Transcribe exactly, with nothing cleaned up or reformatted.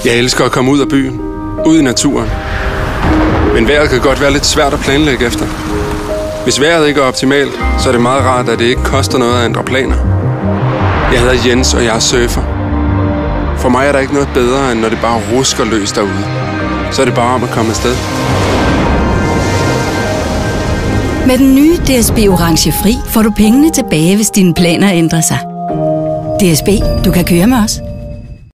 Jeg elsker at komme ud af byen, ud i naturen. Men vejret kan godt være lidt svært at planlægge efter. Hvis vejret ikke er optimalt, så er det meget rart, at det ikke koster noget at ændre planer. Jeg hedder Jens, og jeg er surfer. For mig er der ikke noget bedre, end når det bare rusker løs derude. Så er det bare om at komme afsted. Med den nye D S B Orange Fri får du pengene tilbage, hvis dine planer ændrer sig. D S B, du kan køre med os.